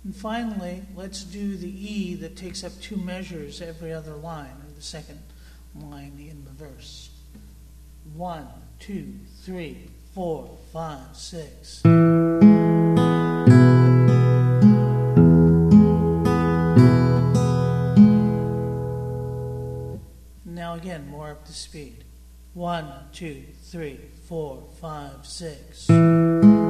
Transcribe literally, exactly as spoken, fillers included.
And finally, let's do the E that takes up two measures every other line, or the second line in the verse. One, two, three, four, five, six. Now again, more up to speed. One, two, three, four, five, six.